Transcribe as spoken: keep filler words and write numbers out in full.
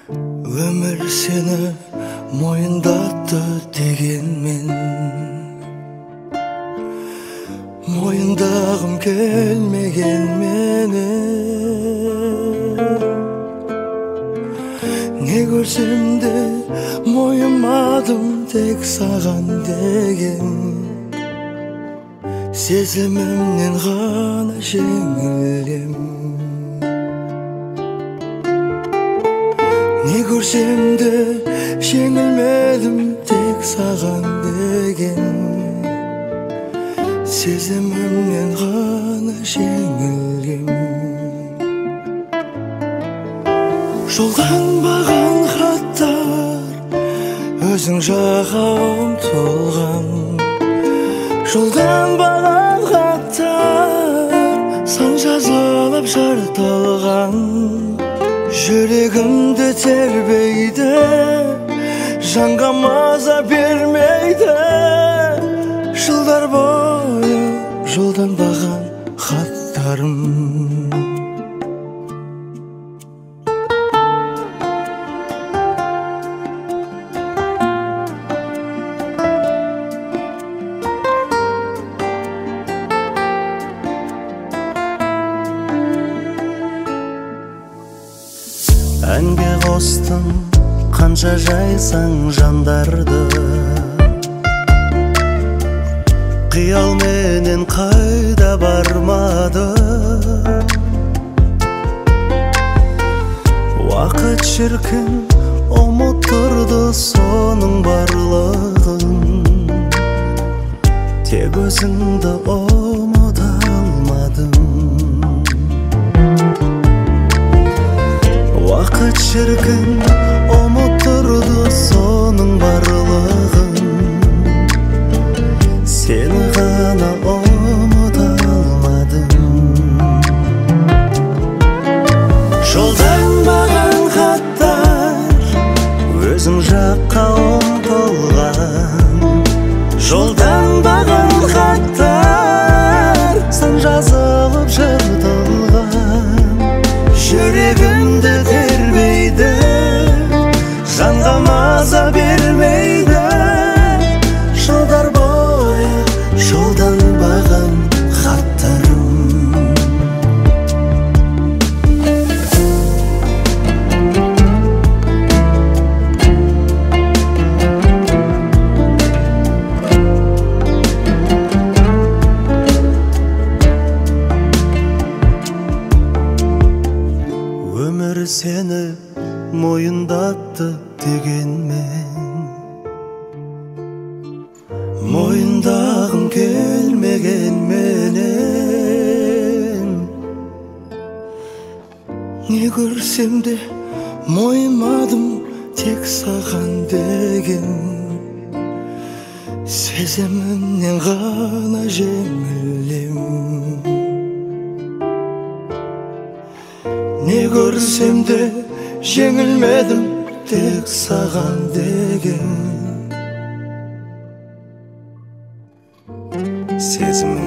Өмір сені мойындатты дегенмен мойындағым келмеген менің. Не көрсем де мойымадым тек саған деген. Сезімімнен ғана жеңілем. Не көрсем де жеңілмедім тек саған деген. Сезімімнен ғана жеңілем. Жолданбаған хаттар өзің жаққа ұмтылған. Жолданбаған хаттар сан жазылып жыртылған. Жүрегімді тербейді, жанға маза бермейді. Жылдар бойы жолданбаған хаттарым. Әнге қостым қанша жайсаң жандарды. Қиял менен қайда бармады. Уақыт шіркін ұмыттырды соның барлығын. Тек өзіңді ұмыта алмадым. Уақыт шіркін ұмыттырды соның барлығын. Сені ғана ұмыта алмадым. Жолданбаған хаттар өзің жаққа ұмтылған. Жолданбаған хаттар сан жазылып жыртылған. Жүрегімді тербейді, жанға маза бермейді. Жылдар бойы жолданбаған хаттарым. Өмір сені мойындатты дегенмен мойындағым келмеген менен. Не көрсем де мойымадым тек саған деген. Сезімімнен ғана жеңілем. Не көрсем де жеңілмедім тек саған деген. сезім